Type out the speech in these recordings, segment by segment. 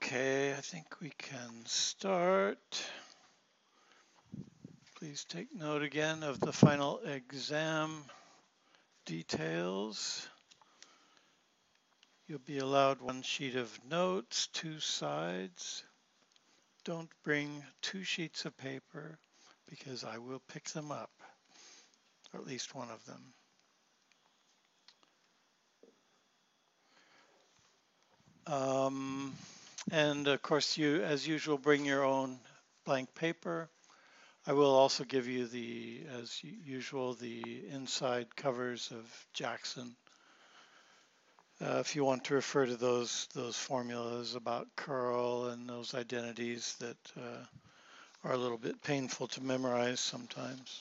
Okay, I think we can start. Please take note again of the final exam details. You'll be allowed one sheet of notes, 2 sides. Don't bring 2 sheets of paper because I will pick them up, or at least one of them. And of course, you, as usual, bring your own blank paper. I will also give you as usual, the inside covers of Jackson. If you want to refer to those formulas about curl and those identities that are a little bit painful to memorize sometimes.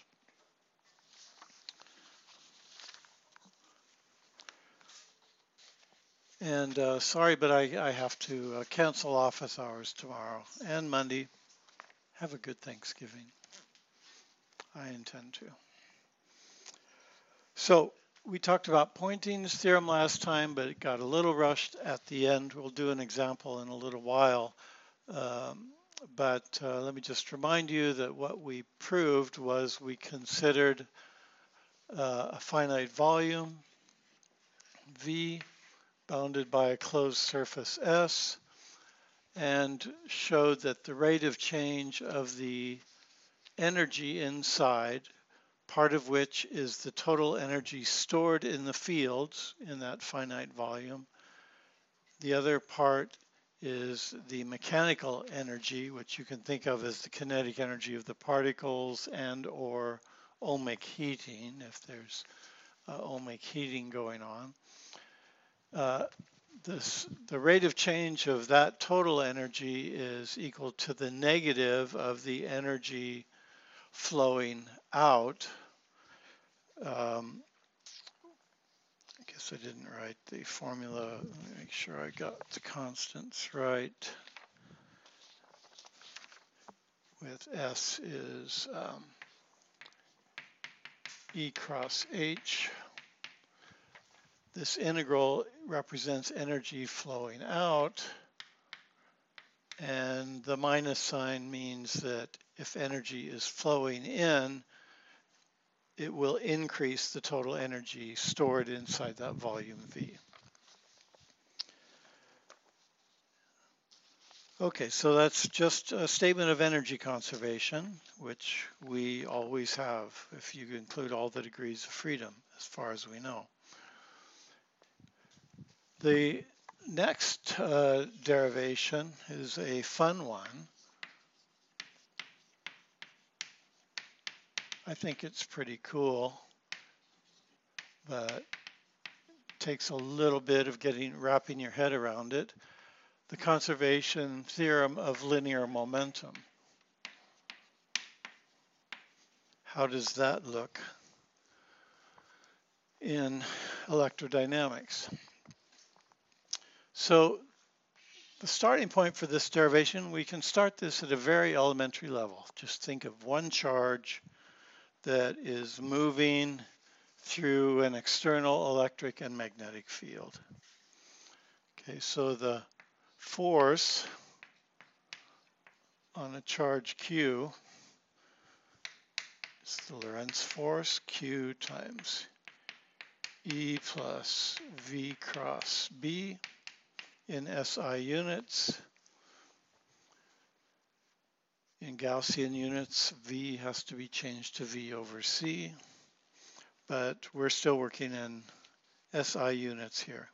And sorry, but I have to cancel office hours tomorrow and Monday. Have a good Thanksgiving. I intend to. So we talked about Poynting's theorem last time, but it got a little rushed at the end. We'll do an example in a little while. But let me just remind you that what we proved was we considered a finite volume, V, bounded by a closed surface S, and showed that the rate of change of the energy inside, part of which is the total energy stored in the fields in that finite volume. The other part is the mechanical energy, which you can think of as the kinetic energy of the particles and or ohmic heating, if there's ohmic heating going on. The rate of change of that total energy is equal to the negative of the energy flowing out. I guess I didn't write the formula. Let me make sure I got the constants right. With S is E cross H. This integral represents energy flowing out, and the minus sign means that if energy is flowing in, it will increase the total energy stored inside that volume V. Okay, so that's just a statement of energy conservation, which we always have if you include all the degrees of freedom, as far as we know. The next derivation is a fun one. I think it's pretty cool, but it takes a little bit of wrapping your head around it. The conservation theorem of linear momentum. How does that look in electrodynamics? So the starting point for this derivation, we can start this at a very elementary level. Just think of one charge that is moving through an external electric and magnetic field. Okay, so the force on a charge Q is the Lorentz force, Q times E plus V cross B in SI units. In Gaussian units, V has to be changed to V over C, but we're still working in SI units here.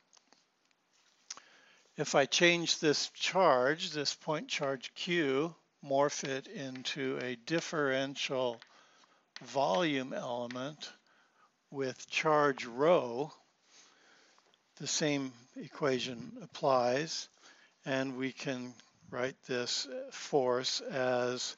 If I change this charge, this point charge Q, morph it into a differential volume element with charge rho, the same equation applies, and we can write this force as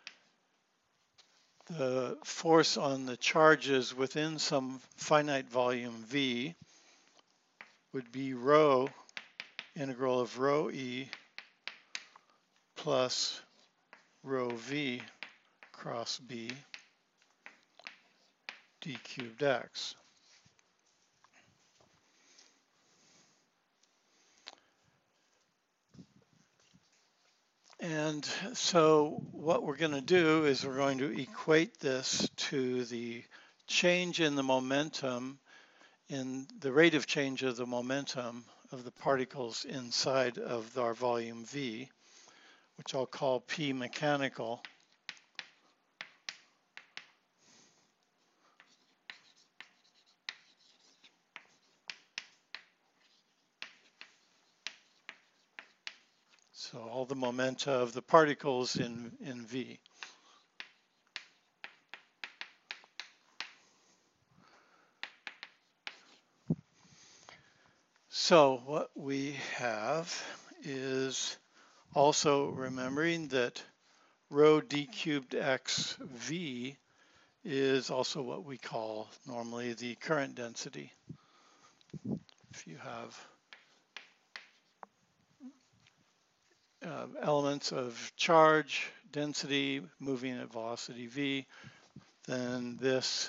the force on the charges within some finite volume V would be rho integral of rho E plus rho V cross B d cubed x. And so what we're going to do is we're going to equate this to the change in the momentum, in the rate of change of the momentum of the particles inside of our volume V, which I'll call P mechanical. So all the momenta of the particles in V. So what we have is also remembering that rho d cubed x V is also what we call normally the current density. If you have elements of charge, density, moving at velocity v, then this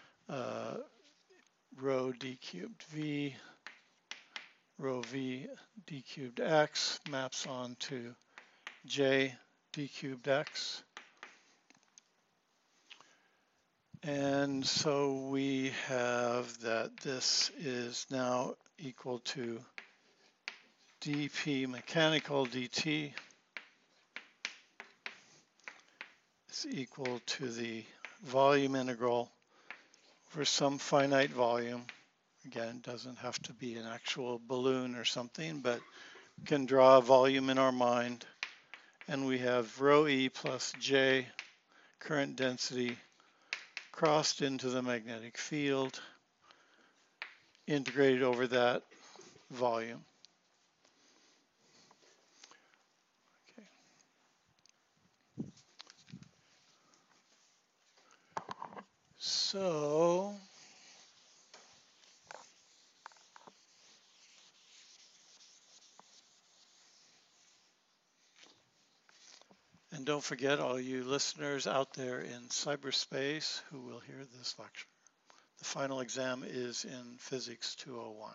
rho d cubed v, rho v d cubed x maps onto j d cubed x. And so we have that this is now equal to dp mechanical dt is equal to the volume integral for some finite volume. Again, it doesn't have to be an actual balloon or something, but can draw a volume in our mind. And we have rho e plus j current density crossed into the magnetic field, integrated over that volume. Okay. So and don't forget, all you listeners out there in cyberspace who will hear this lecture, the final exam is in Physics 201.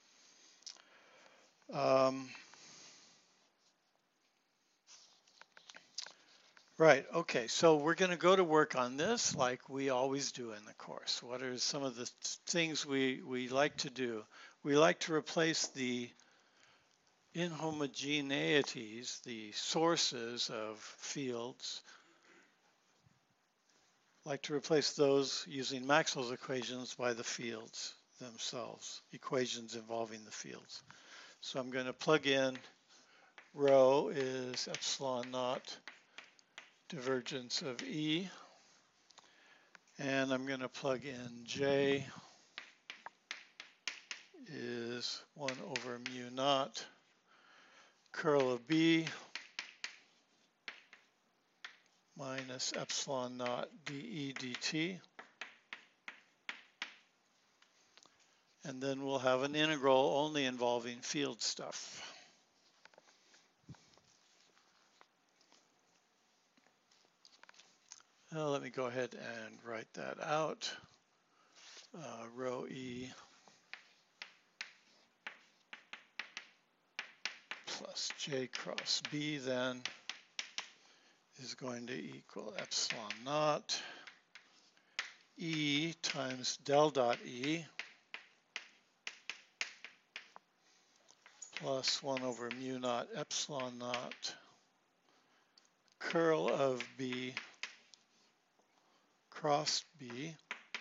Right, okay, so we're going to go to work on this like we always do in the course. What are some of the things we like to do? We like to replace the inhomogeneities, the sources of fields, like to replace those using Maxwell's equations by the fields themselves, equations involving the fields. So I'm going to plug in rho is epsilon naught divergence of E, and I'm going to plug in J is 1 over mu naught curl of B minus epsilon naught dE dt. And then we'll have an integral only involving field stuff. Now let me go ahead and write that out. Rho E plus J cross B then is going to equal epsilon naught E times del dot E plus 1 over mu naught epsilon naught curl of B cross B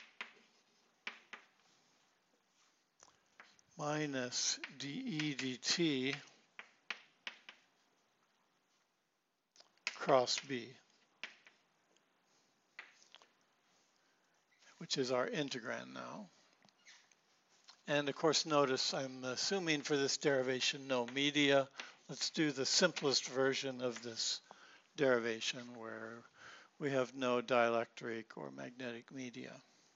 minus dE dt cross B, which is our integrand now. And of course, notice I'm assuming for this derivation no media. Let's do the simplest version of this derivation where we have no dielectric or magnetic media.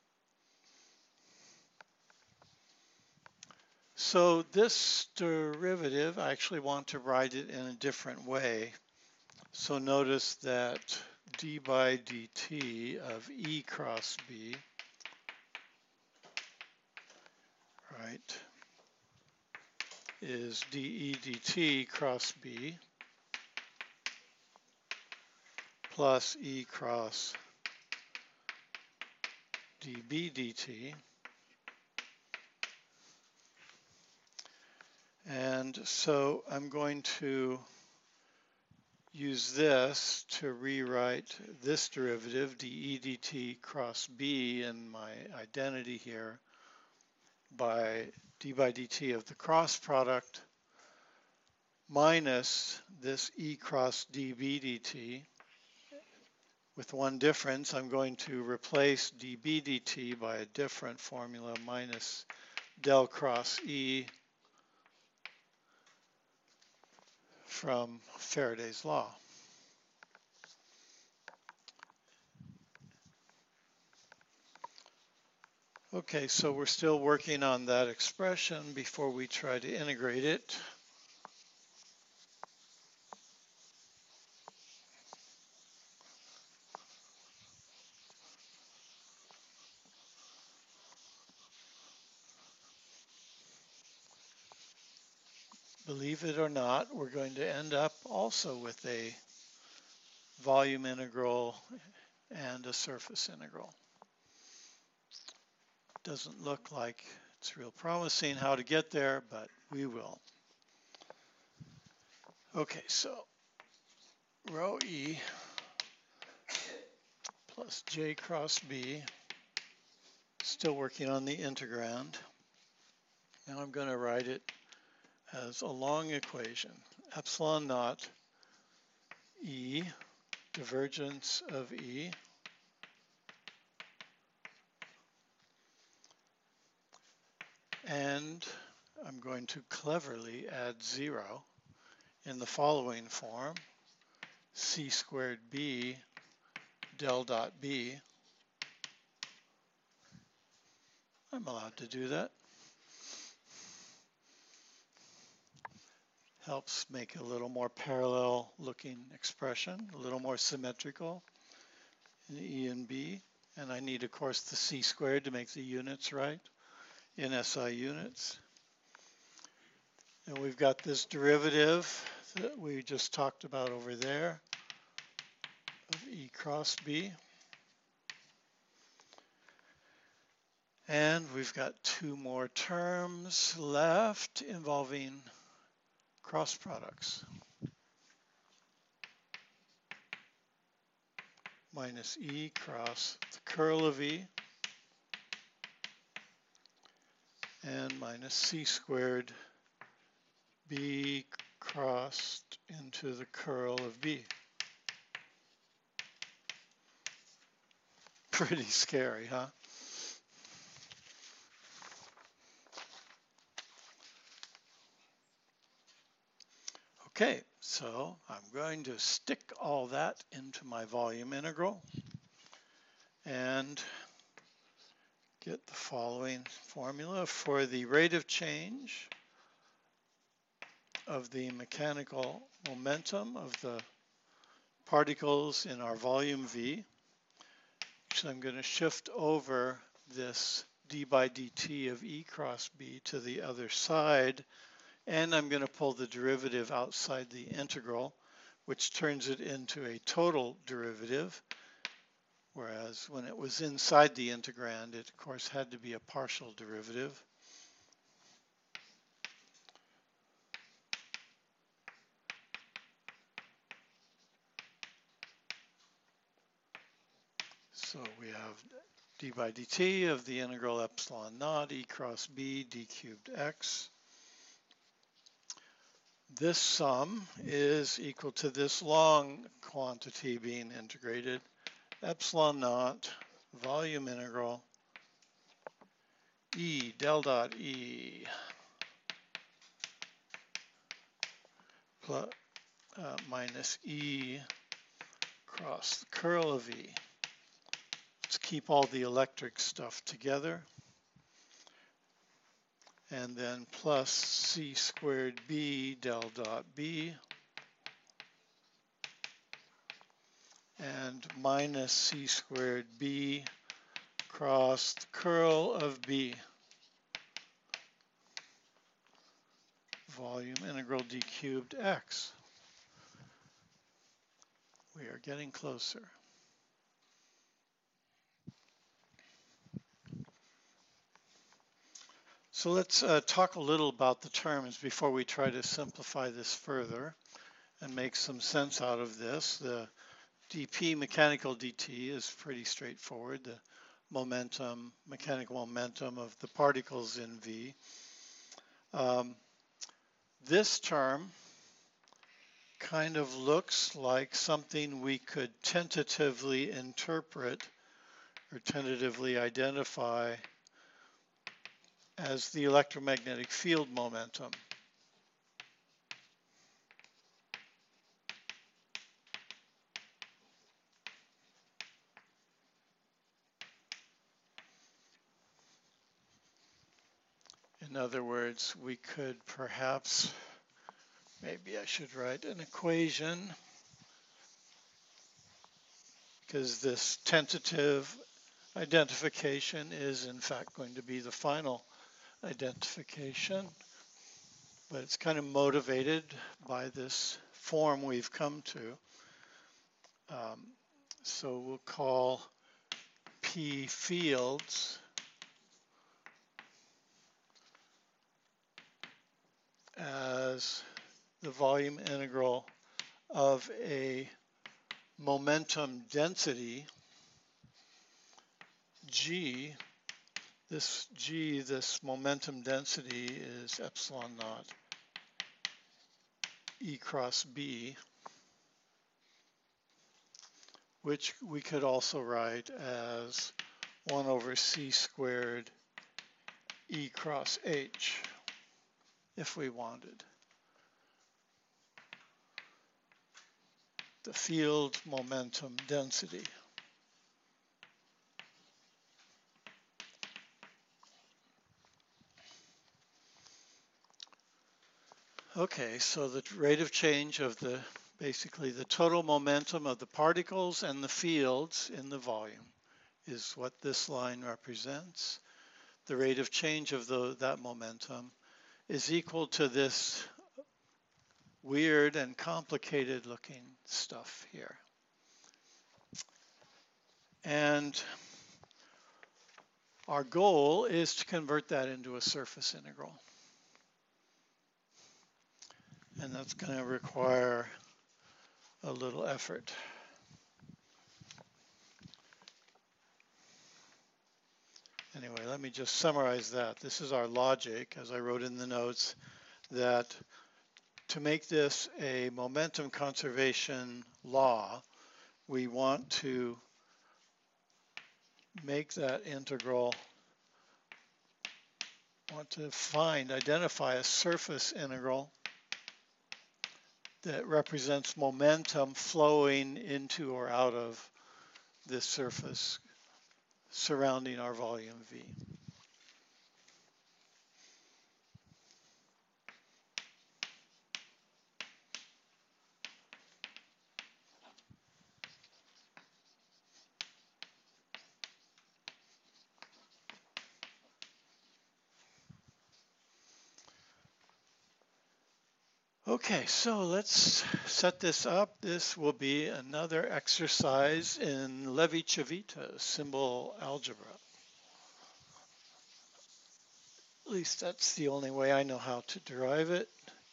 So this derivative, I actually want to write it in a different way. So notice that d by dt of E cross B, right, is dE dt cross B. plus E cross dB dt. And so I'm going to use this to rewrite this derivative, dE dt cross B, in my identity here by d by dt of the cross product minus this E cross dB dt. With one difference, I'm going to replace dB dt by a different formula, minus del cross E from Faraday's law. Okay, so we're still working on that expression before we try to integrate it. Believe it or not, we're going to end up also with a volume integral and a surface integral. Doesn't look like it's real promising how to get there, but we will. Okay, so rho E plus J cross B, still working on the integrand. Now I'm going to write it as a long equation, epsilon naught E, divergence of E, and I'm going to cleverly add 0 in the following form, C squared B del dot B. I'm allowed to do that. Helps make a little more parallel looking expression, a little more symmetrical in E and B. And I need, of course, the C squared to make the units right in SI units. And we've got this derivative that we just talked about over there of E cross B. And we've got two more terms left involving cross products. Minus E cross the curl of E and minus C squared B crossed into the curl of B. Pretty scary, huh? Okay, so I'm going to stick all that into my volume integral and get the following formula for the rate of change of the mechanical momentum of the particles in our volume V. So I'm going to shift over this d by dt of E cross B to the other side, and I'm going to pull the derivative outside the integral, which turns it into a total derivative, whereas when it was inside the integrand, it of course had to be a partial derivative. So we have d by dt of the integral epsilon naught E cross B d cubed x. This sum is equal to this long quantity being integrated, epsilon naught volume integral E del dot E plus, minus E cross the curl of E. Let's keep all the electric stuff together. And then plus C squared B del dot B and minus C squared B cross the curl of B. Volume integral d cubed x. We are getting closer. So let's talk a little about the terms before we try to simplify this further and make some sense out of this. The dp mechanical dt is pretty straightforward. The momentum, mechanical momentum of the particles in V. This term kind of looks like something we could tentatively interpret or tentatively identify as the electromagnetic field momentum. In other words, we could perhaps, maybe I should write an equation, because this tentative identification is in fact going to be the final identification, but it's kind of motivated by this form we've come to. So we'll call P fields as the volume integral of a momentum density G. This G, this momentum density is epsilon naught E cross B, which we could also write as 1 over C squared E cross H if we wanted. The field momentum density. Okay, so the rate of change of basically the total momentum of the particles and the fields in the volume is what this line represents. The rate of change of that momentum is equal to this weird and complicated looking stuff here. And our goal is to convert that into a surface integral. And that's going to require a little effort. Anyway, let me just summarize that. This is our logic, as I wrote in the notes, that to make this a momentum conservation law, we want to make that integral, want to identify a surface integral that represents momentum flowing into or out of this surface surrounding our volume V. Okay, so let's set this up. This will be another exercise in Levi-Civita symbol algebra. At least that's the only way I know how to derive it.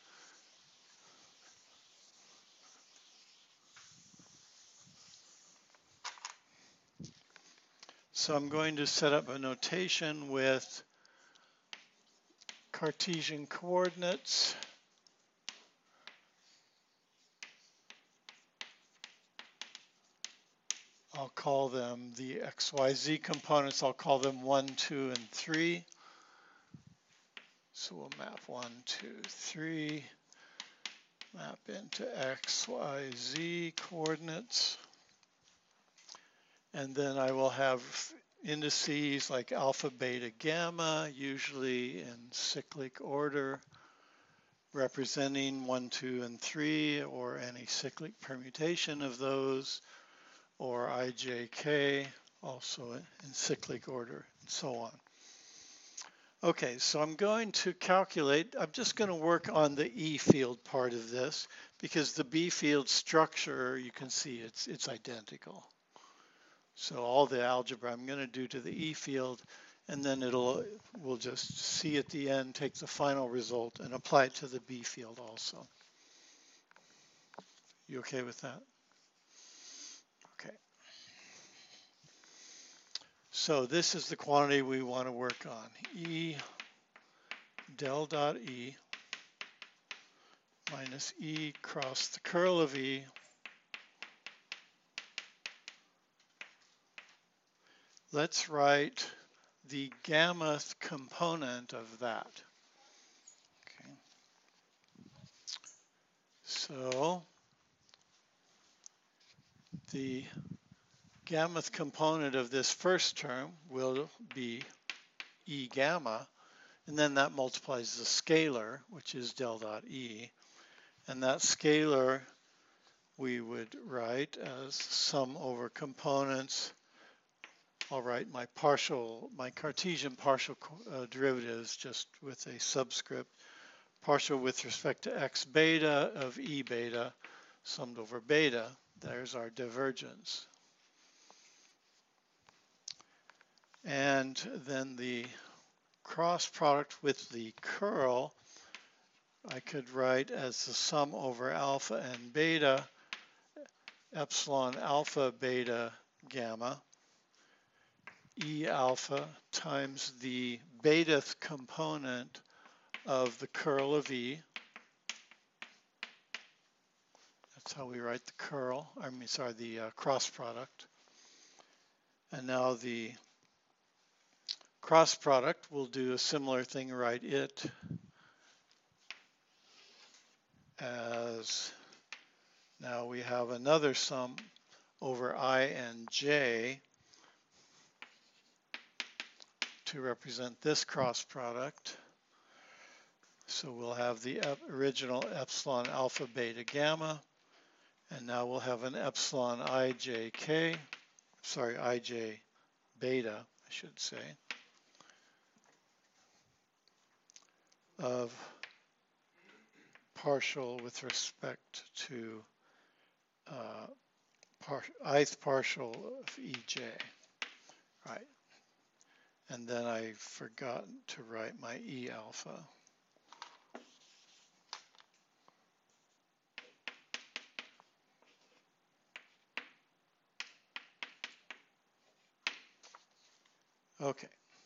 So I'm going to set up a notation with Cartesian coordinates. I'll call them the XYZ components. I'll call them 1, 2, and 3. So we'll map 1, 2, 3, map into XYZ coordinates. And then I will have indices like alpha, beta, gamma, usually in cyclic order, representing 1, 2, and 3, or any cyclic permutation of those, or IJK, also in cyclic order, and so on. Okay, so I'm going to calculate, I'm just going to work on the E field part of this, because the B field structure, you can see it's identical. So all the algebra I'm going to do to the E field, and then we'll just see at the end, take the final result and apply it to the B field also. You okay with that? Okay. So this is the quantity we want to work on. E del dot E minus E cross the curl of E let's write the gammath component of that. Okay. So the gammath component of this first term will be E gamma, and then that multiplies the scalar, which is del dot E, and that scalar we would write as sum over components. I'll write my Cartesian partial derivatives just with a subscript, partial with respect to x beta of E beta summed over beta. There's our divergence. And then the cross product with the curl, I could write as the sum over alpha and beta, epsilon alpha beta gamma, E alpha times the betath component of the curl of E. That's how we write the curl, the cross product. And now the cross product will do a similar thing, write it as, now we have another sum over I and j to represent this cross product. So we'll have the original epsilon alpha beta gamma, and now we'll have an epsilon ij beta, I should say, of partial with respect to ith partial of ej, right? And then I forgot to write my E alpha. Okay.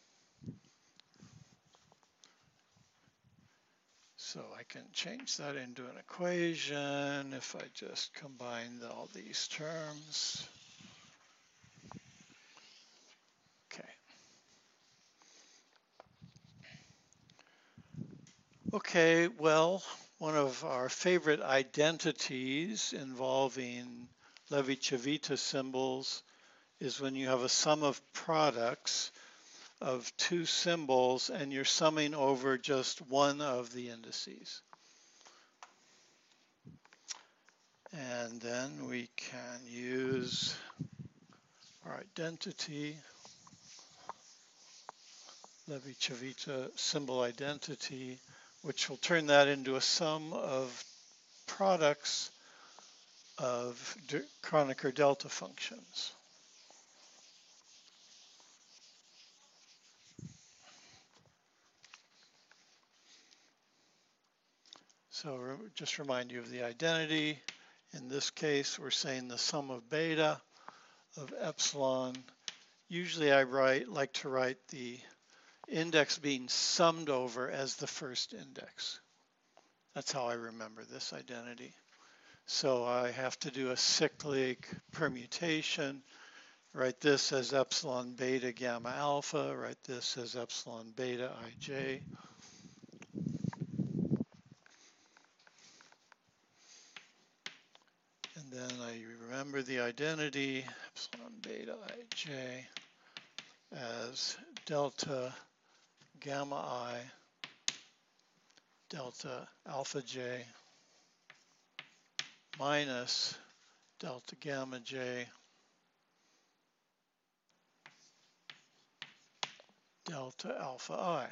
So I can change that into an equation if I just combine all these terms. Okay. Okay, well, one of our favorite identities involving Levi-Civita symbols is when you have a sum of products of two symbols and you're summing over just one of the indices. And then we can use our identity, Levi-Civita symbol identity, which will turn that into a sum of products of Kronecker delta functions. So just remind you of the identity. In this case, we're saying the sum of beta of epsilon. Usually I like to write the index being summed over as the first index. That's how I remember this identity. So I have to do a cyclic permutation, write this as epsilon beta gamma alpha, write this as epsilon beta ij. And then I remember the identity, epsilon beta ij, as delta gamma I, delta alpha j, minus delta gamma j, delta alpha I.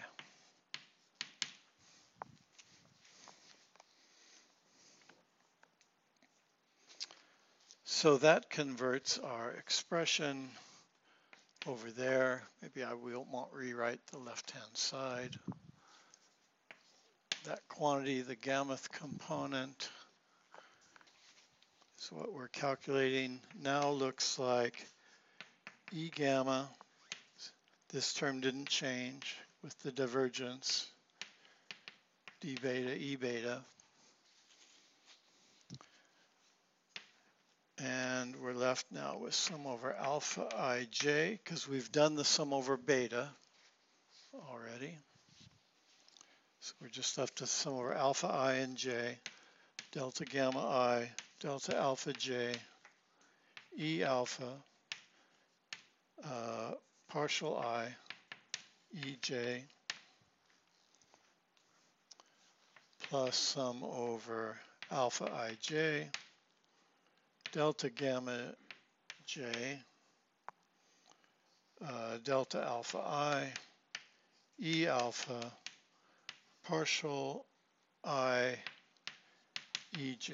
So that converts our expression over there. Maybe I won't rewrite the left-hand side. That quantity, the gammath component, is what we're calculating. Now looks like E gamma. This term didn't change with the divergence, d beta, E beta. And we're left now with sum over alpha ij, because we've done the sum over beta already. So we're just left with sum over alpha I and j, delta gamma I, delta alpha j, E alpha, partial I, Ej, plus sum over alpha ij, delta gamma j, delta alpha I, E alpha, partial I, Ej.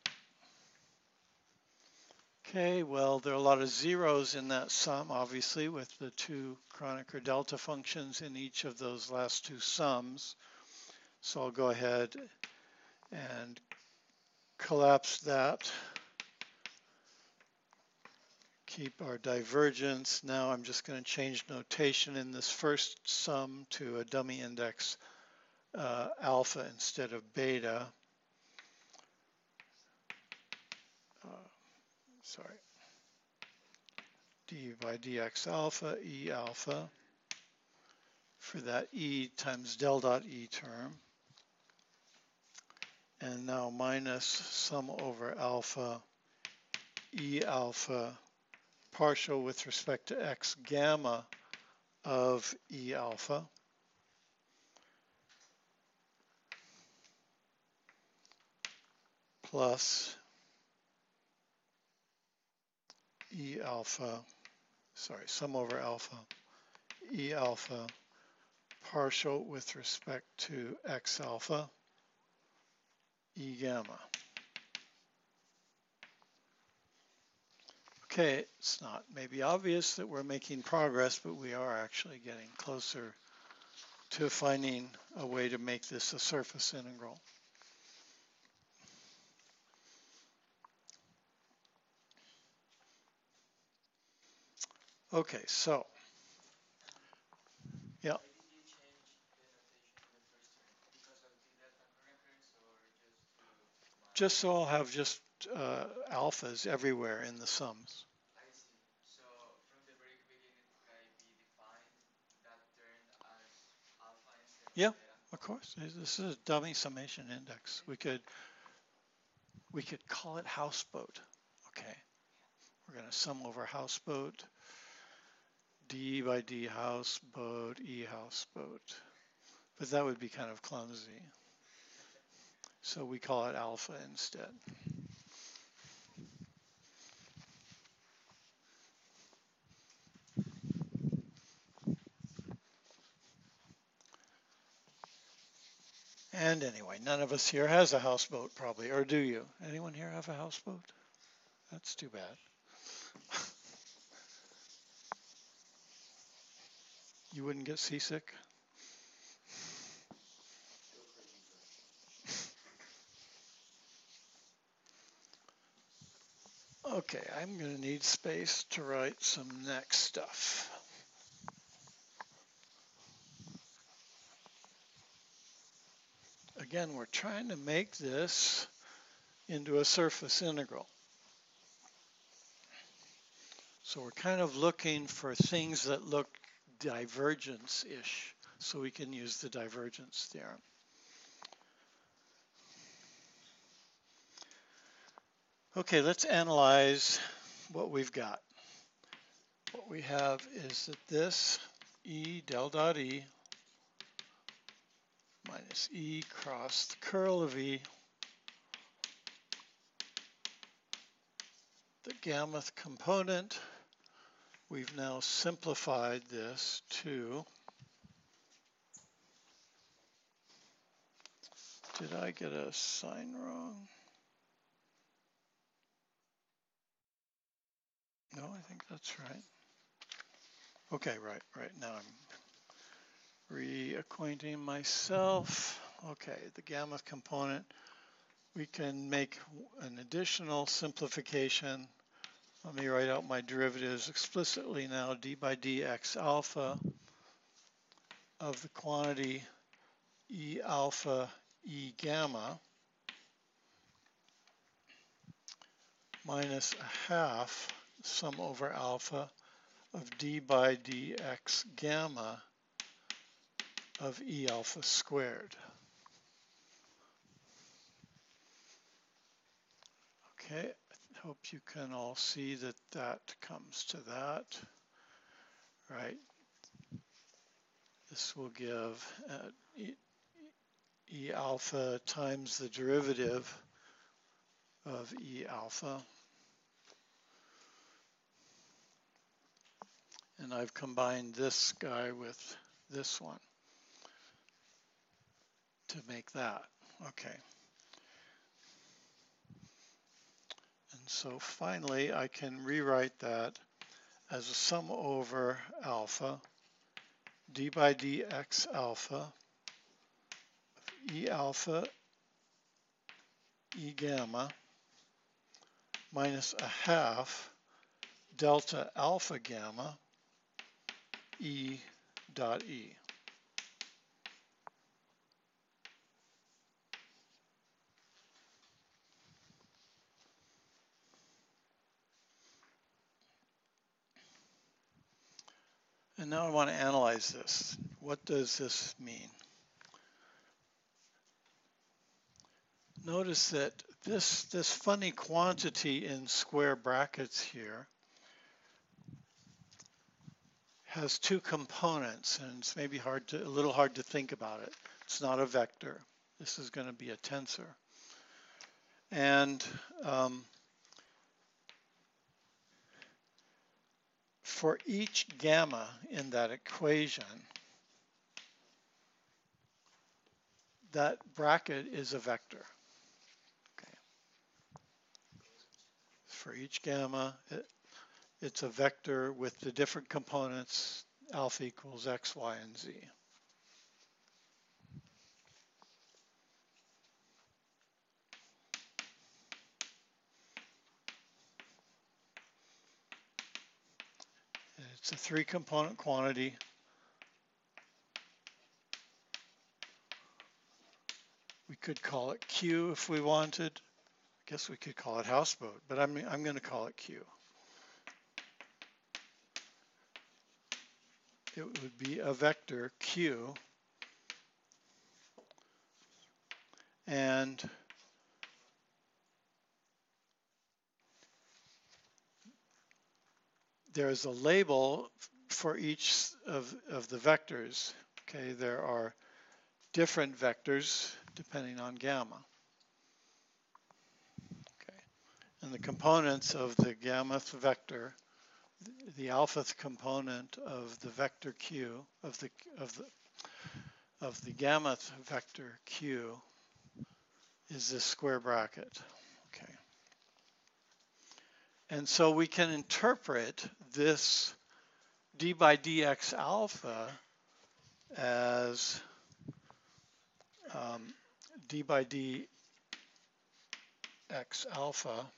Okay, well, there are a lot of zeros in that sum, obviously, with the two Kronecker delta functions in each of those last two sums. So I'll go ahead and collapse that. Keep our divergence. Now I'm just going to change notation in this first sum to a dummy index alpha instead of beta. Sorry. D by dx alpha, E alpha, for that E times del dot E term. And now minus sum over alpha, E alpha, partial with respect to x gamma of E alpha. Plus E alpha, sorry, sum over alpha, E alpha, partial with respect to x alpha, E gamma. Okay, it's not maybe obvious that we're making progress, but we are actually getting closer to finding a way to make this a surface integral. Okay, so, yeah. Just so I'll have just alphas everywhere in the sums. I see. So from the very beginning, can it be defined that term as alpha instead of Yeah, beta? of course. This is a dummy summation index. We could call it houseboat. Okay. We're going to sum over houseboat, d by d houseboat, e houseboat. But that would be kind of clumsy. So we call it alpha instead. And anyway, none of us here has a houseboat probably, or do you? Anyone here have a houseboat? That's too bad. You wouldn't get seasick? Okay, I'm going to need space to write some next stuff. Again, we're trying to make this into a surface integral. So we're kind of looking for things that look divergence-ish, so we can use the divergence theorem. Okay, let's analyze what we've got. What we have is that this E del dot E minus E cross the curl of E, the gammath component. We've now simplified this to, did I get a sign wrong? I think that's right. Okay, right. Now I'm reacquainting myself. Okay, the gamma component. We can make an additional simplification. Let me write out my derivatives explicitly now. D by dx alpha of the quantity E alpha E gamma minus a half sum over alpha of d by dx gamma of E alpha squared. Okay, I hope you can all see that that comes to that, right? This will give E alpha times the derivative of E alpha. And I've combined this guy with this one to make that. Okay. And so finally, I can rewrite that as a sum over alpha, d by dx alpha, E alpha, E gamma, minus a half delta alpha gamma, E dot E. And now I want to analyze this. What does this mean? Notice that this funny quantity in square brackets here has two components, and it's maybe a little hard to think about it. It's not a vector. This is going to be a tensor. And for each gamma in that equation, that bracket is a vector. Okay. For each gamma, it's a vector with the different components, alpha equals x, y, and z. It's a three-component quantity. We could call it Q if we wanted. I guess we could call it houseboat, but I'm going to call it Q. It would be a vector Q, and there's a label for each of the vectors. Okay, there are different vectors depending on gamma. Okay, and the components of the gammath vector, the alphath component of the vector Q of the gammath vector Q is this square bracket. Okay, and so we can interpret this d by dx alpha as d by dx alpha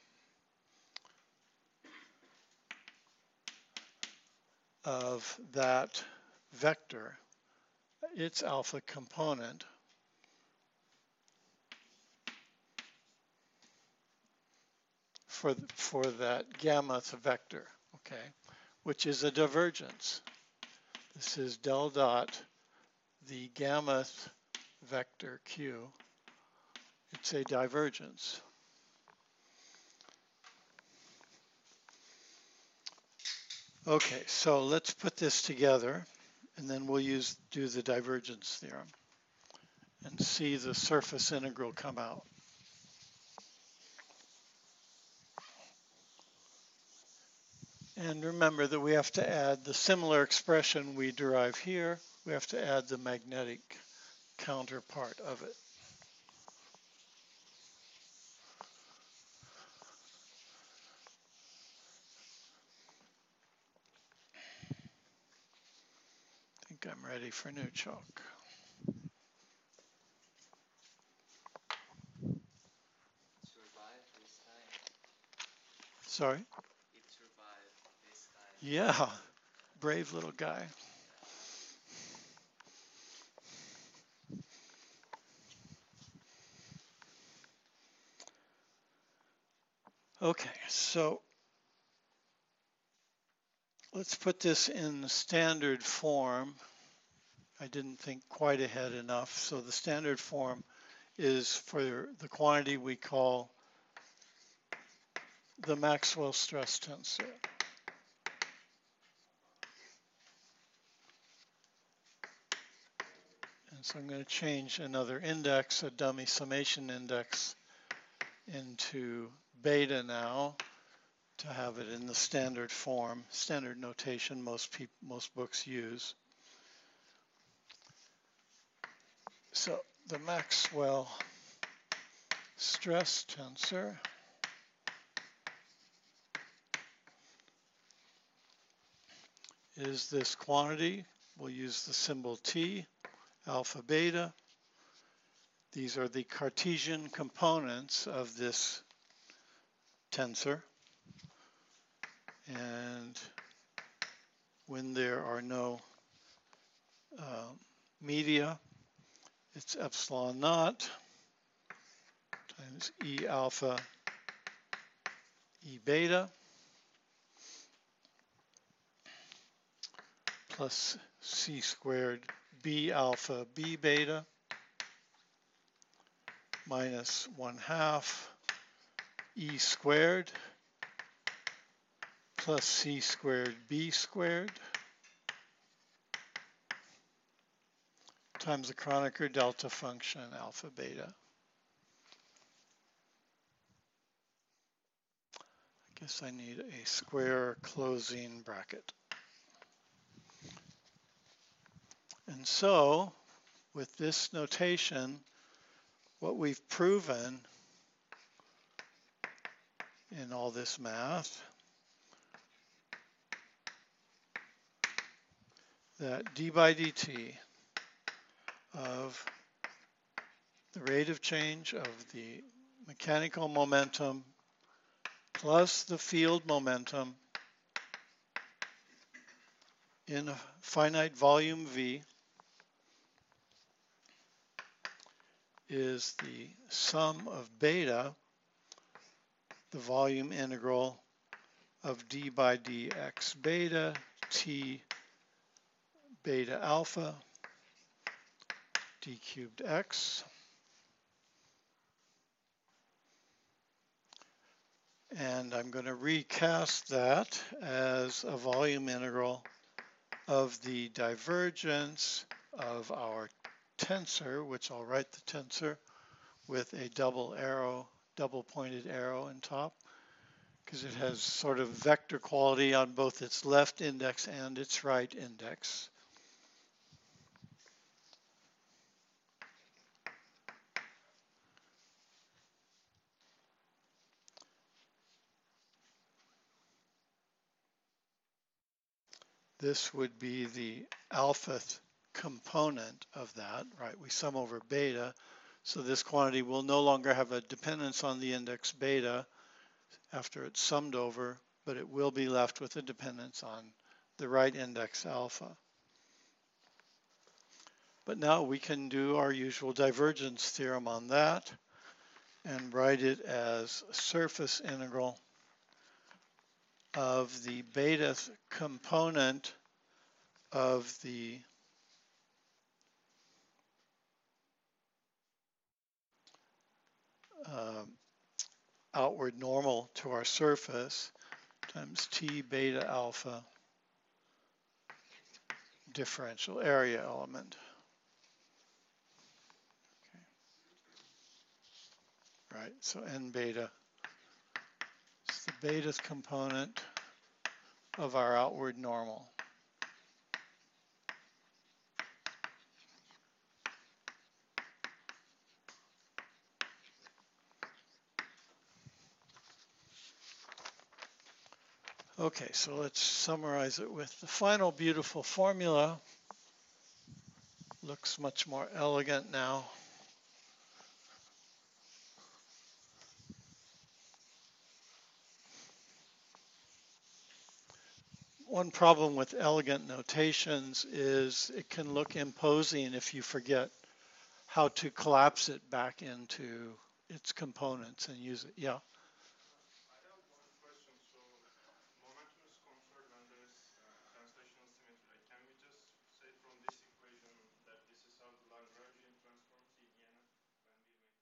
of that vector, its alpha component, for that gammath vector, okay, which is a divergence. This is del dot the gammath vector Q. It's a divergence. Okay, so let's put this together, and then we'll do the divergence theorem and see the surface integral come out. And remember that we have to add the similar expression we derive here. We have to add the magnetic counterpart of it. I'm ready for Newchok. Survived this time. Sorry? It survived this time. Yeah, brave little guy. Okay, so let's put this in the standard form. I didn't think quite ahead enough. So the standard form is for the quantity we call the Maxwell stress tensor. And so I'm going to change another index, a dummy summation index, into beta now to have it in the standard form, standard notation most books use. So the Maxwell stress tensor is this quantity. We'll use the symbol T, alpha, beta. These are the Cartesian components of this tensor. And when there are no media, it's epsilon naught times E alpha E beta plus C squared B alpha B beta minus 1/2 E squared plus C squared B squared times the Kronecker delta function alpha beta. I guess I need a square closing bracket. And so with this notation, what we've proven in all this math, that d by dt of the rate of change of the mechanical momentum plus the field momentum in a finite volume V is the sum of beta, the volume integral of d by dx beta t beta alpha d cubed x. And I'm going to recast that as a volume integral of the divergence of our tensor, which I'll write the tensor with a double pointed arrow in top, because it has sort of vector quality on both its left index and its right index. This would be the alpha component of that, right? We sum over beta. So this quantity will no longer have a dependence on the index beta after it's summed over, but it will be left with a dependence on the right index alpha. But now we can do our usual divergence theorem on that and write it as surface integral of the beta component of the outward normal to our surface times T beta alpha differential area element. Okay. Right, so N beta is the beta component of our outward normal. Okay, so let's summarize it with the final beautiful formula. looks much more elegant now. One problem with elegant notations is it can look imposing if you forget how to collapse it back into its components and use it. Yeah. I have one question. So, momentum is conserved when there is translational symmetry. Like, can we just say from this equation that this is how the Lagrangian transform TENF when we make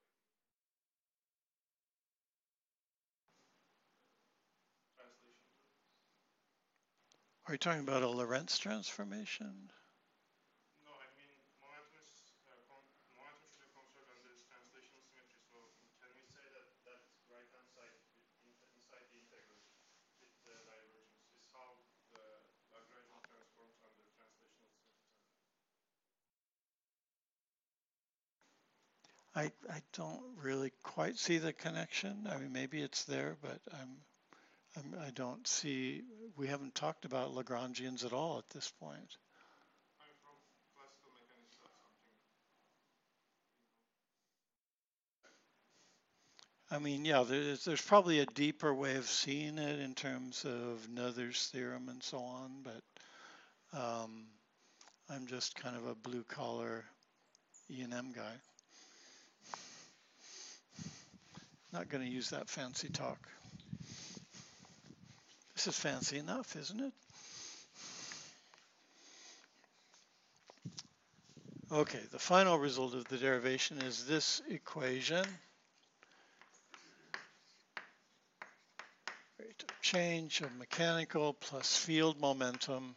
translation to it? Are you talking about a Lorentz transformation? No, I mean momentum is momentum should be conserved when there is translational symmetry. So, can we say that that right hand side inside the integral with the divergence is how the Lagrangian transforms under translational symmetry? I don't really quite see the connection. I mean, maybe it's there, but I don't see, we haven't talked about Lagrangians at all at this point. I'm from classical mechanics. That's something. I mean, yeah, there's probably a deeper way of seeing it in terms of Noether's theorem and so on, but I'm just kind of a blue collar E&M guy. Not going to use that fancy talk. This is fancy enough, isn't it? Okay, the final result of the derivation is this equation. Rate of change of mechanical plus field momentum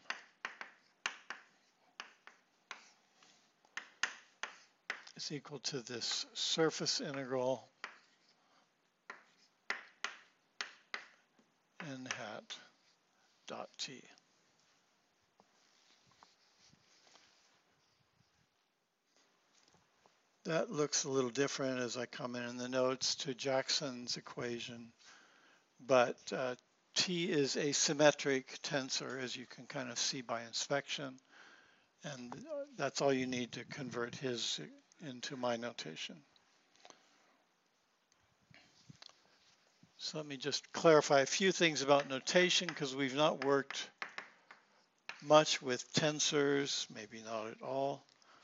is equal to this surface integral n hat dot t. That looks a little different as I comment in the notes to Jackson's equation, but t is a symmetric tensor, as you can kind of see by inspection, and that's all you need to convert his into my notation. So let me just clarify a few things about notation, because we've not worked much with tensors, maybe not at all.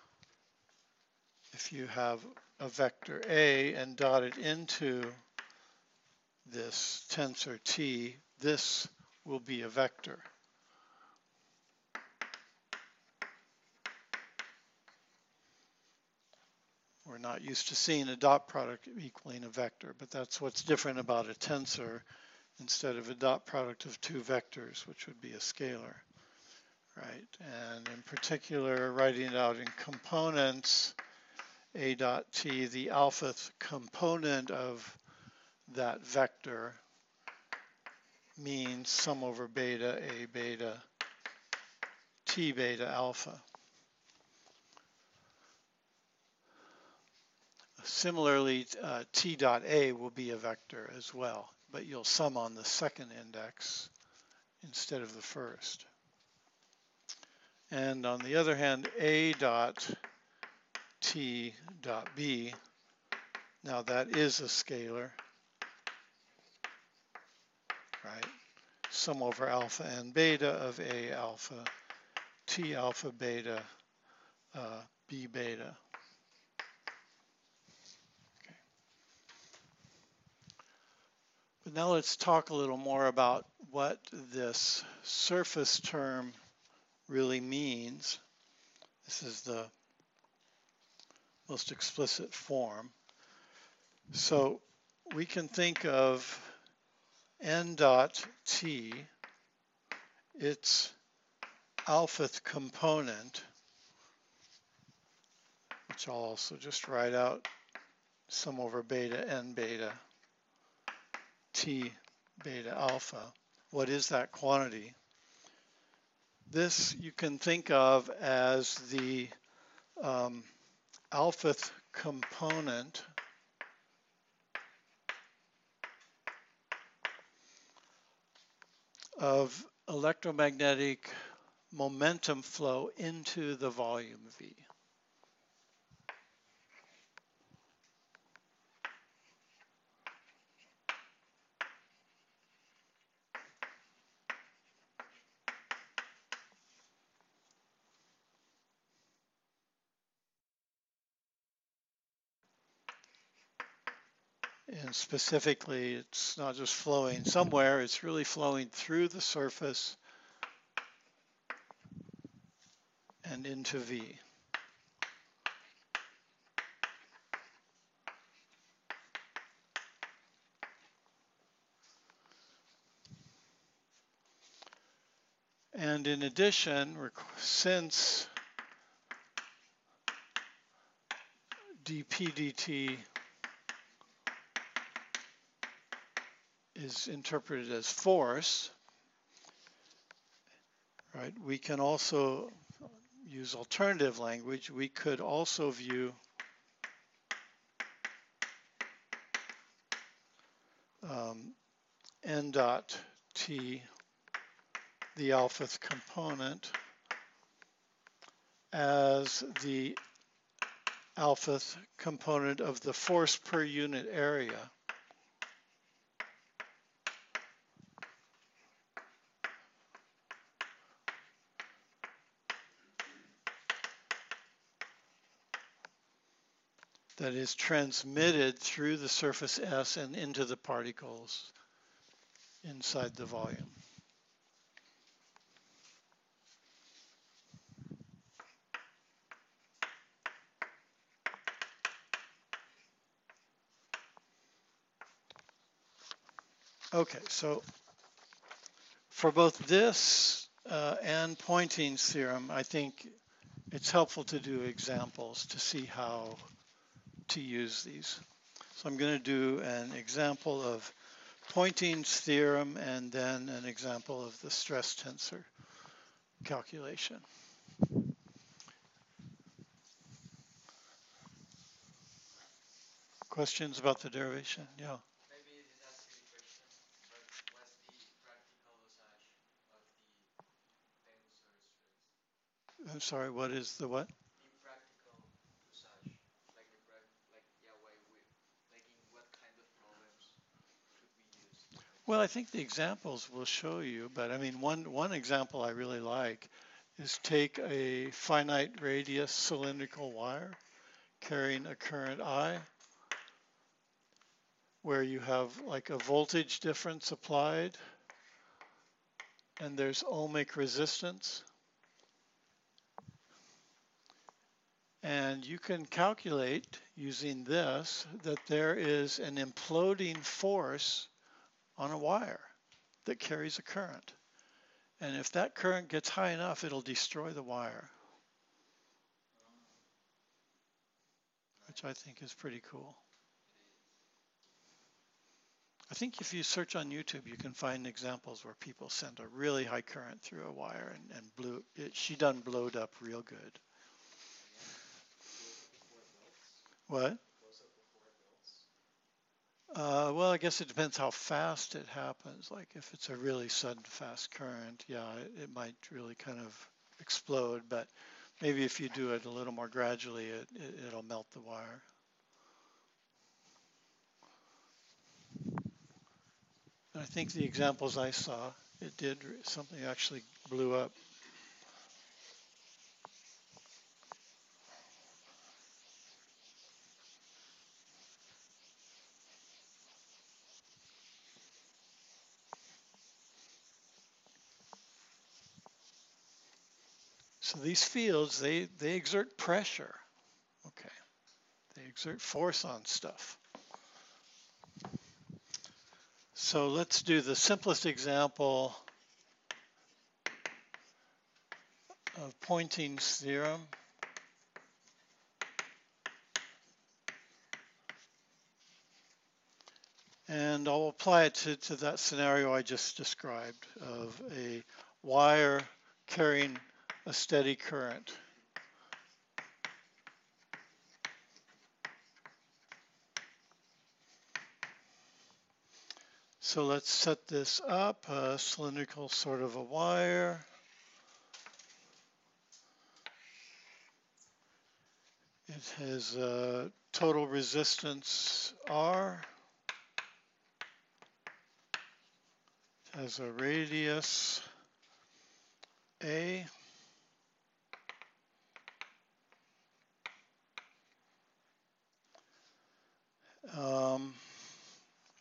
If you have a vector A and dot it into this tensor T, this will be a vector. We're not used to seeing a dot product equaling a vector, but that's what's different about a tensor instead of a dot product of two vectors, which would be a scalar, right? And in particular, writing it out in components, A dot T, the alpha component of that vector means sum over beta, A beta, T beta alpha. Similarly, T dot A will be a vector as well, but you'll sum on the second index instead of the first. And on the other hand, A dot T dot B, now that is a scalar, right? Sum over alpha and beta of A alpha, T alpha beta, B beta. Okay. But now let's talk a little more about what this surface term really means. This is the most explicit form. So we can think of n dot t, its alphth component, which I'll also just write out, sum over beta n beta, t beta alpha. What is that quantity? This you can think of as the alphth component of electromagnetic momentum flow into the volume V. And specifically, it's not just flowing somewhere, it's really flowing through the surface and into V. And in addition, since dp dt is interpreted as force, right, we can also use alternative language. We could also view n dot t, the alphath component, as the alphath component of the force per unit area. That is transmitted through the surface S and into the particles inside the volume. Okay, so for both this and Poynting's theorem, I think it's helpful to do examples to see how to use these. So I'm going to do an example of Poynting's theorem and then an example of the stress tensor calculation. Questions about the derivation? Yeah. Maybe this is a silly question, but what's the practical usage of the tensor stress? I'm sorry, what is the what? The practical usage, like yeah, why we, like in what kind of problems could we use the Well, I tensor? think the examples will show you, but I mean, one example I really like is take a finite radius cylindrical wire carrying a current I, where you have like a voltage difference applied, and there's ohmic resistance. And you can calculate using this that there is an imploding force on a wire that carries a current. And if that current gets high enough, it'll destroy the wire, which I think is pretty cool. I think if you search on YouTube, you can find examples where people send a really high current through a wire and she done blowed up real good. What? Well, I guess it depends how fast it happens. Like if it's a really sudden fast current, yeah, it might really kind of explode. But maybe if you do it a little more gradually, it'll melt the wire. And I think the examples I saw, it did something actually blew up. So these fields, they exert pressure. Okay, they exert force on stuff. So let's do the simplest example of Poynting's theorem. And I'll apply it to that scenario I just described of a wire carrying a steady current. So let's set this up, a cylindrical sort of a wire. It has a total resistance R. It has a radius A.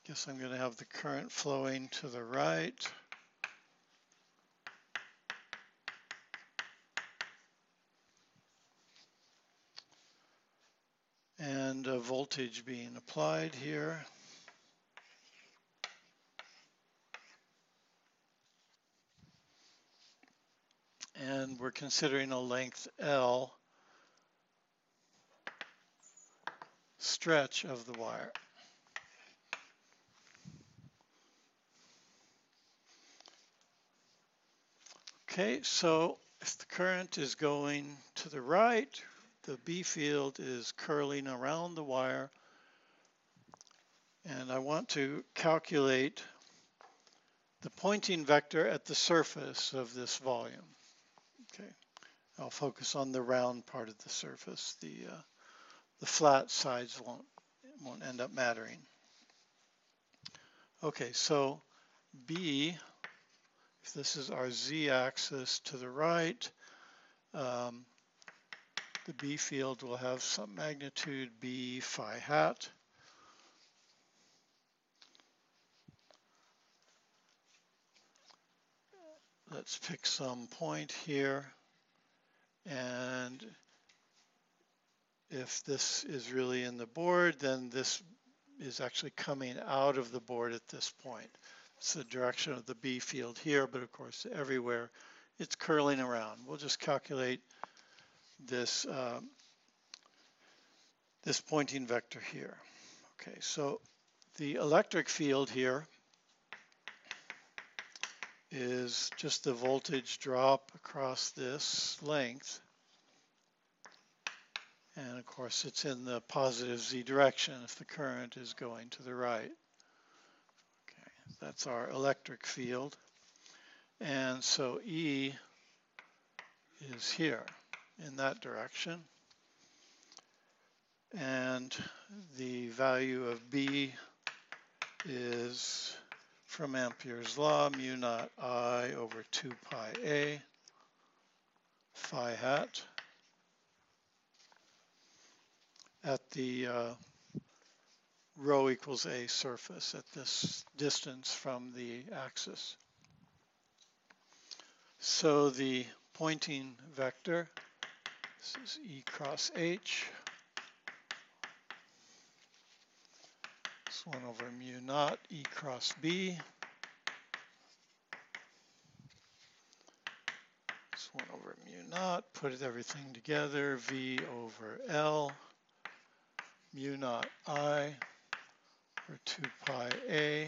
Guess I'm going to have the current flowing to the right. And a voltage being applied here. And we're considering a length L stretch of the wire. Okay, so if the current is going to the right, the B field is curling around the wire, and I want to calculate the Poynting vector at the surface of this volume. Okay, I'll focus on the round part of the surface. The flat sides won't end up mattering. Okay, so B, if this is our z-axis to the right, the B field will have some magnitude B phi hat. Let's pick some point here, and if this is really in the board, then this is actually coming out of the board at this point. It's the direction of the B field here, but of course everywhere it's curling around. We'll just calculate this this Poynting vector here. Okay, so the electric field here is just the voltage drop across this length. And of course it's in the positive z direction if the current is going to the right. Okay, that's our electric field. And so E is here in that direction. And the value of B is from Ampere's law, mu naught I over 2 pi A phi hat at the rho equals A surface at this distance from the axis. So the Poynting vector, this is E cross H, this 1 over mu naught E cross B, this 1 over mu naught, put everything together, V over L, mu naught I over 2 pi A.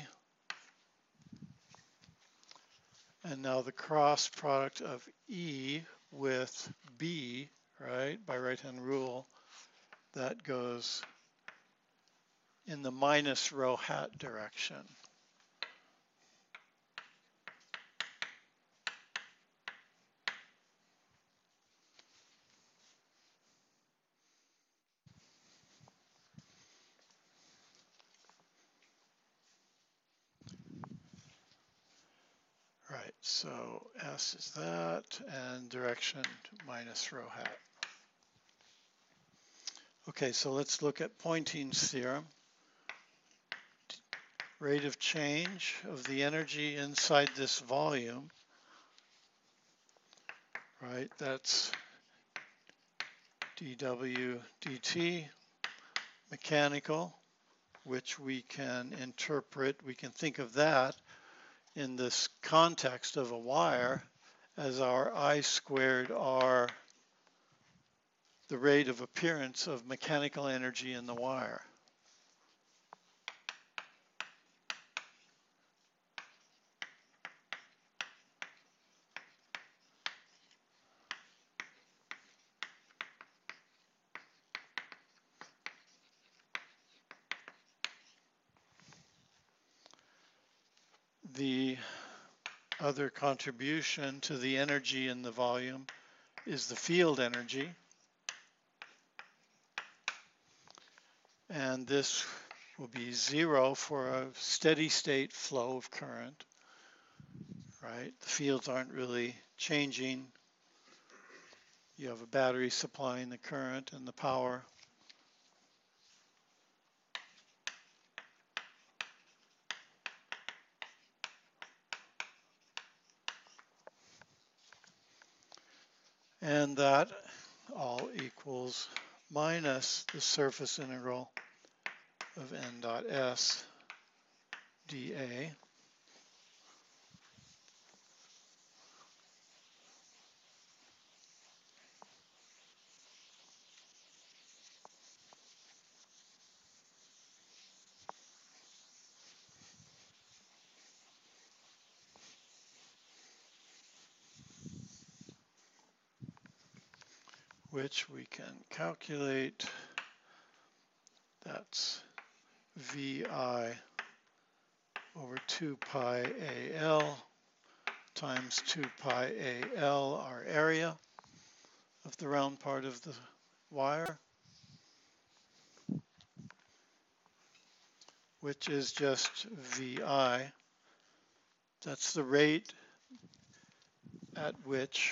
And now the cross product of E with B, right, by right-hand rule, that goes in the minus rho hat direction. Right, so S is that, and direction minus rho hat. Okay, so let's look at Poynting's theorem. Rate of change of the energy inside this volume, right, that's dW dt, mechanical, which we can interpret, we can think of that in this context of a wire as our I squared R, the rate of appearance of mechanical energy in the wire. The other contribution to the energy in the volume is the field energy. And this will be 0 for a steady state flow of current, right? The fields aren't really changing. You have a battery supplying the current and the power. And that all equals minus the surface integral of n dot s dA. Which we can calculate. That's VI over 2 pi AL times 2 pi AL, our area of the round part of the wire, which is just VI. That's the rate at which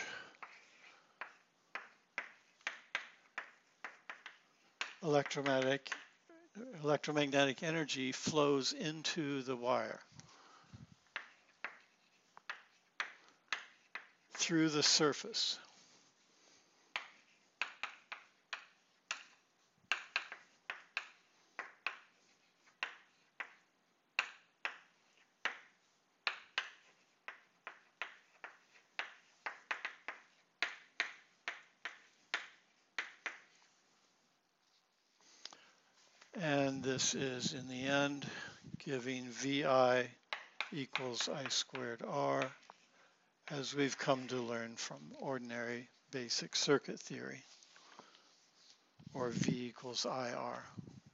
electromagnetic energy flows into the wire through the surface. And this is, in the end, giving VI equals I squared R, as we've come to learn from ordinary basic circuit theory, or V equals IR.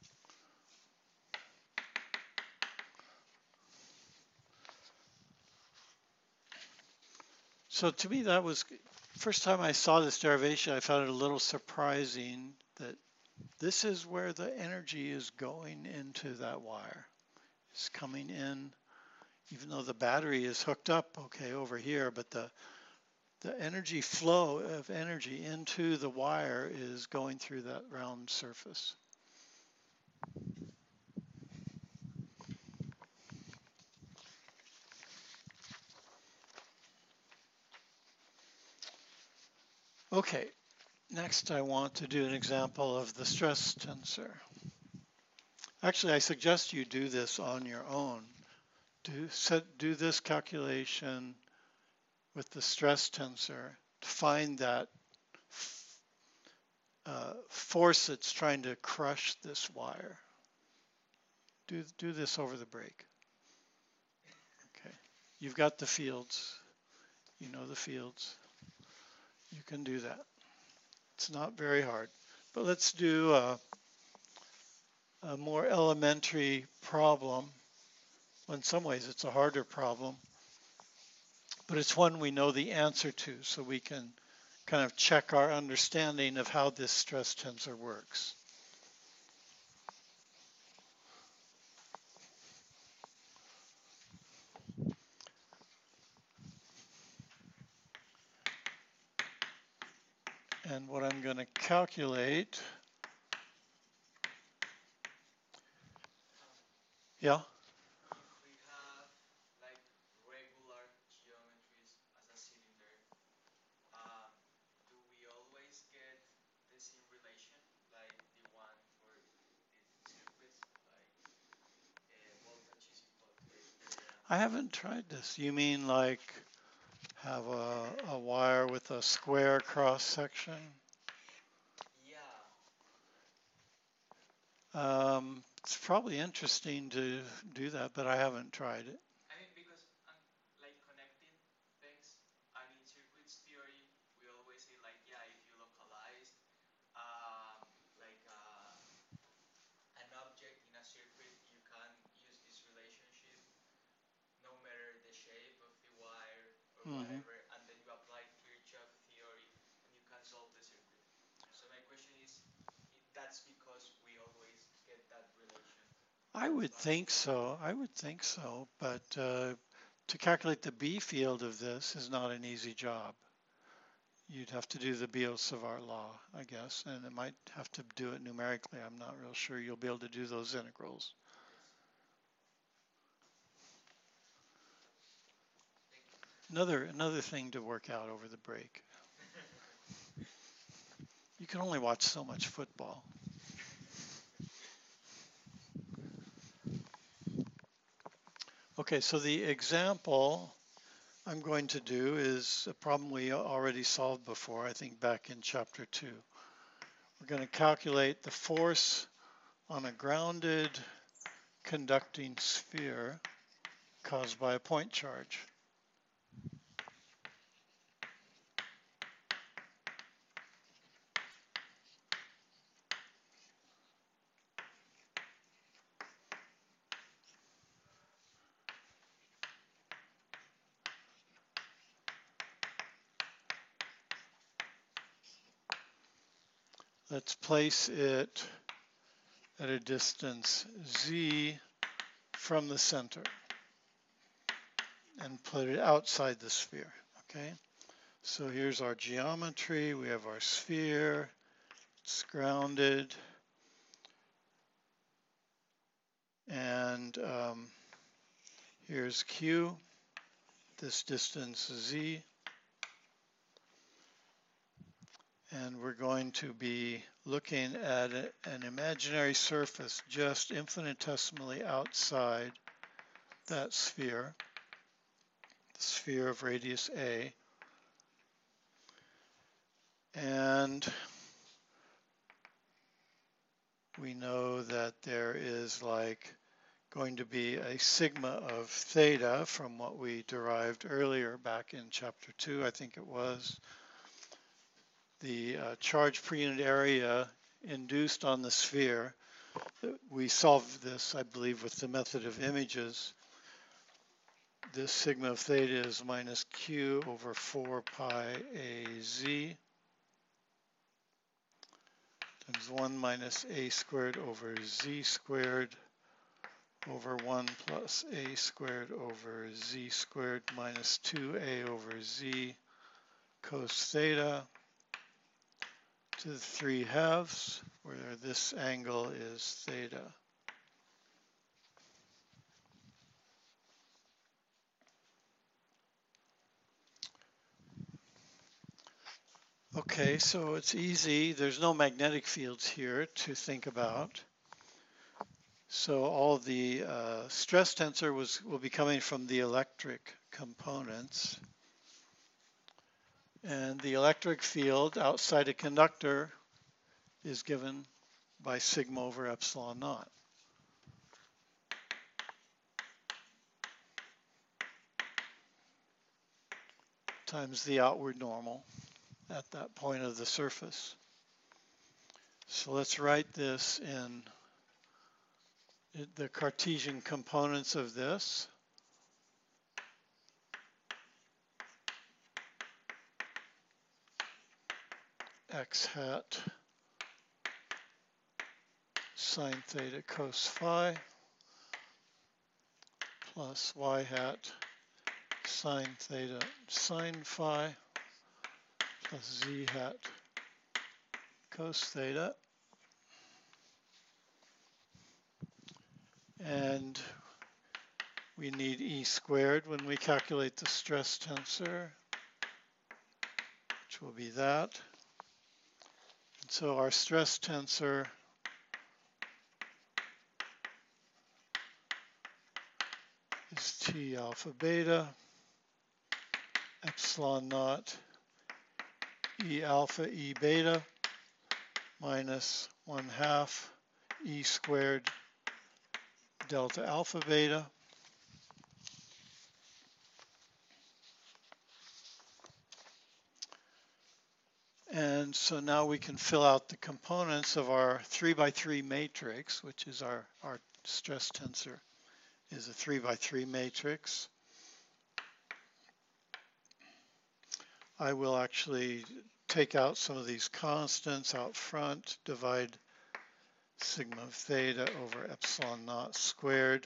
So to me, that was, first time I saw this derivation, I found it a little surprising that this is where the energy is going into that wire. It's coming in, even though the battery is hooked up, okay, over here, but the energy flow of energy into the wire is going through that round surface. Okay, next I want to do an example of the stress tensor. Actually, I suggest you do this on your own. Do this calculation with the stress tensor to find that force that's trying to crush this wire. Do this over the break. Okay, you've got the fields. You know the fields. You can do that. It's not very hard. But let's do a more elementary problem. Well, in some ways, it's a harder problem, but it's one we know the answer to, so we can kind of check our understanding of how this stress tensor works. And what I'm going to calculate, yeah? If we have like regular geometries as a cylinder, do we always get the same relation, like the one for the circuits, like voltage is equal to the area? I haven't tried this. You mean like have a wire with a square cross section? Yeah, It's probably interesting to do that, but I haven't tried it. I mean because I'm like connecting things, and in circuits theory we always say like yeah, if you localize um, like an object in a circuit, you can use this relationship no matter the shape of the wire or Hmm. whatever, and then you apply Kirchhoff theory and you can solve the circuit. So my question is, that's because we always get that relation. I That's would valid. think so. I would think so. But to calculate the B field of this is not an easy job. You'd have to do the Biot-Savart law, I guess, and it might have to do it numerically. I'm not real sure you'll be able to do those integrals. Yes. Thank you. Another thing to work out over the break. can only watch so much football. Okay, so the example I'm going to do is a problem we already solved before, I think back in chapter 2. We're going to calculate the force on a grounded conducting sphere caused by a point charge. Let's place it at a distance z from the center and put it outside the sphere, okay? So here's our geometry. We have our sphere. It's grounded. And here's Q, this distance Z. And we're going to be looking at an imaginary surface just infinitesimally outside that sphere, the sphere of radius A. And we know that there is like going to be a sigma of theta from what we derived earlier back in chapter 2, I think it was. The charge per unit area induced on the sphere. We solved this, I believe, with the method of images. This sigma of theta is minus q over 4 pi az times 1 minus a squared over z squared over 1 plus a squared over z squared minus 2a over z cos theta to the 3/2, where this angle is theta. Okay, so it's easy. There's no magnetic fields here to think about. So all the stress tensor will be coming from the electric components. And the electric field outside a conductor is given by sigma over epsilon naught. Times the outward normal at that point of the surface. So let's write this in the Cartesian components of this. X hat sine theta cos phi plus y hat sine theta sine phi plus z hat cos theta. And we need E squared when we calculate the stress tensor, which will be that. And so our stress tensor is T alpha beta epsilon naught E alpha E beta minus 1/2 E squared delta alpha beta. And so now we can fill out the components of our 3x3 matrix, which is our stress tensor is a 3x3 matrix. I will actually take out some of these constants out front, divide sigma of theta over epsilon naught squared.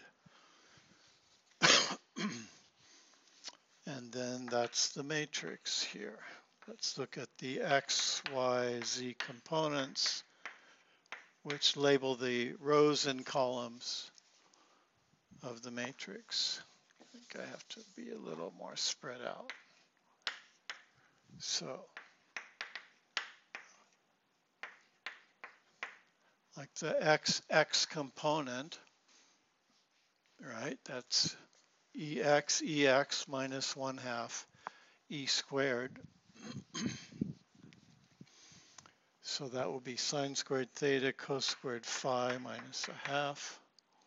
And then that's the matrix here. Let's look at the X, Y, Z components, which label the rows and columns of the matrix. I think I have to be a little more spread out. So like the XX component, right? That's EX minus 1/2 E squared. So that will be sine squared theta cos squared phi minus 1/2.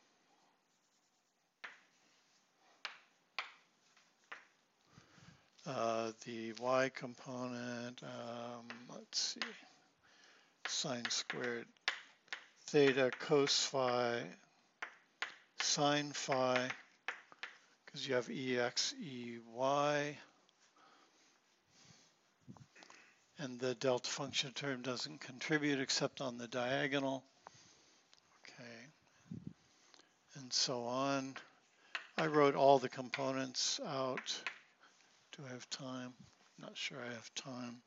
The Y component, let's see, sine squared theta cos phi sine phi, because you have EX, EY, and the delta function term doesn't contribute except on the diagonal. Okay, and so on. I wrote all the components out. Do I have time? Not sure I have time.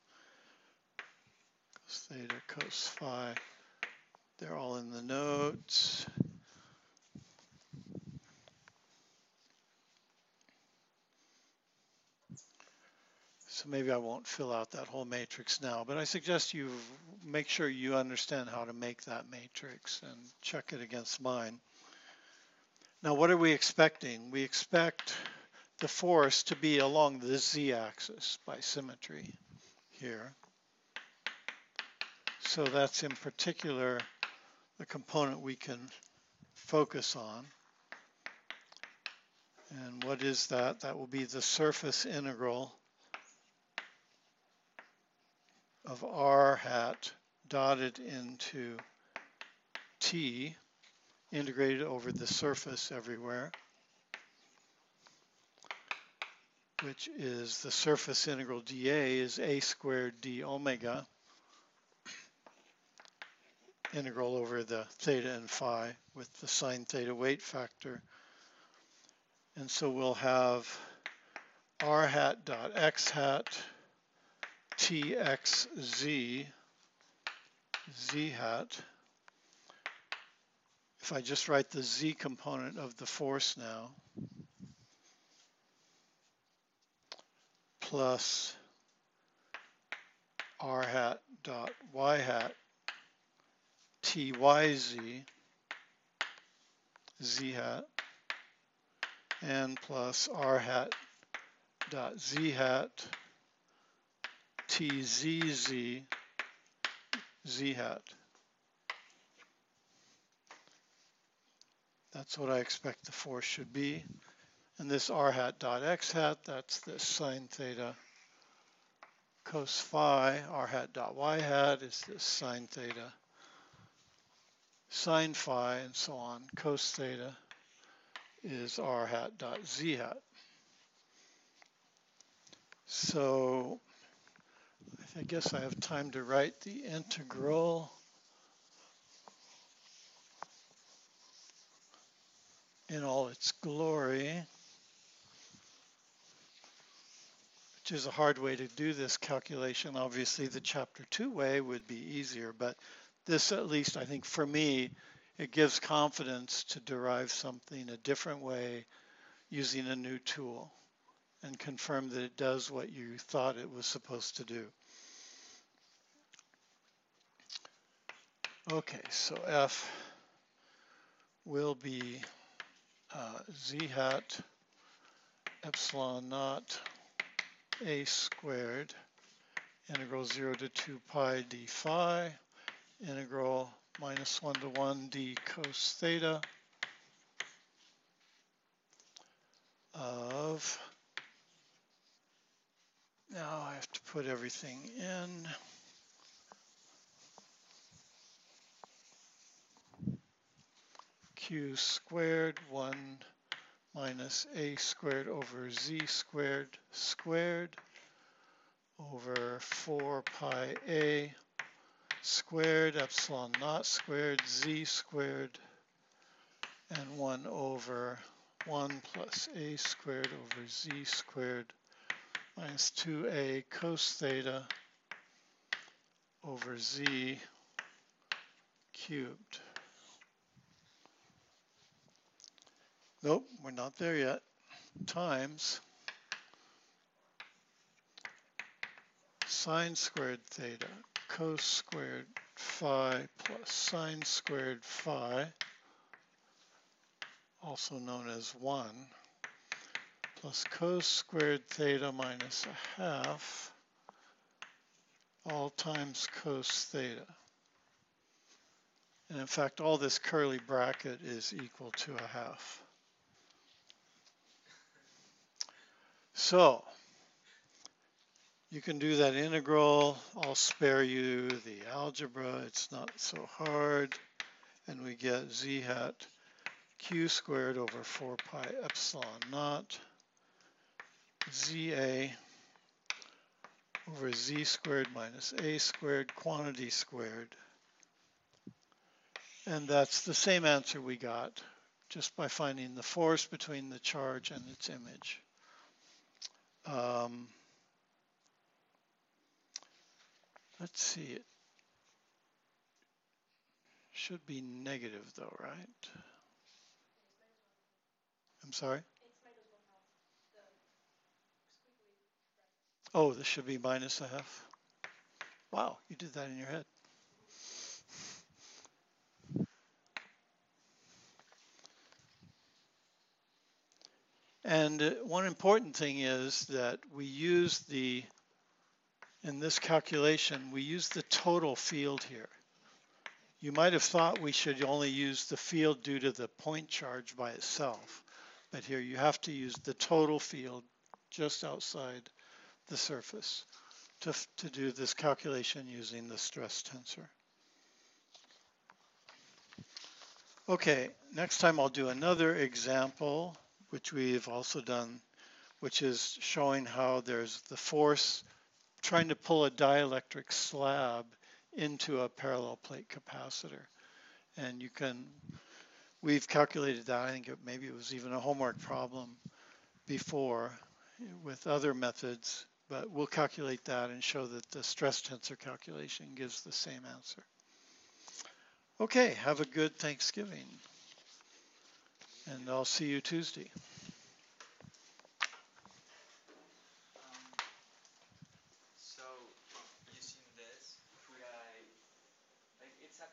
Cos theta, cos phi, they're all in the notes. So maybe I won't fill out that whole matrix now, but I suggest you make sure you understand how to make that matrix and check it against mine. Now, what are we expecting? We expect the force to be along the z-axis by symmetry here. So that's in particular the component we can focus on. And what is that? That will be the surface integral of r hat dotted into t, integrated over the surface everywhere, which is the surface integral dA is a squared d omega, integral over the theta and phi with the sine theta weight factor. And so we'll have r hat dot x hat txz z hat. If I just write the z component of the force now, plus r hat dot y hat tyz z hat, and plus r hat dot z hat tzz z hat. That's what I expect the force should be. And this r hat dot x hat, that's the sine theta cos phi. R hat dot y hat is this sine theta sine phi, and so on. Cos theta is r hat dot z hat. So I guess I have time to write the integral. In all its glory, which is a hard way to do this calculation. Obviously, the chapter 2 way would be easier, but this, at least I think for me, it gives confidence to derive something a different way using a new tool and confirm that it does what you thought it was supposed to do. Okay, so F will be z hat epsilon naught a squared integral 0 to 2 pi d phi integral minus 1 to 1 d cos theta of, now I have to put everything in, q squared 1 minus a squared over z squared squared over 4 pi a squared epsilon naught squared z squared and 1 over 1 plus a squared over z squared minus 2a cos theta over z cubed. Nope, we're not there yet. Times sine squared theta cos squared phi plus sine squared phi, also known as 1, plus cos squared theta minus a half, all times cos theta. And in fact, all this curly bracket is equal to a half. So you can do that integral. I'll spare you the algebra. It's not so hard. And we get z hat q squared over 4 pi epsilon naught za over z squared minus a squared quantity squared. And that's the same answer we got just by finding the force between the charge and its image. Let's see, it should be negative though, right? I'm sorry? Oh, this should be minus a half. Wow, you did that in your head. And one important thing is that we use in this calculation, we use the total field here. You might have thought we should only use the field due to the point charge by itself, but here you have to use the total field just outside the surface to do this calculation using the stress tensor. Okay, next time I'll do another example, which we've also done, which is showing how there's the force trying to pull a dielectric slab into a parallel plate capacitor. And we've calculated that. I think maybe it was even a homework problem before with other methods, but we'll calculate that and show that the stress tensor calculation gives the same answer. Okay, have a good Thanksgiving, and I'll see you Tuesday.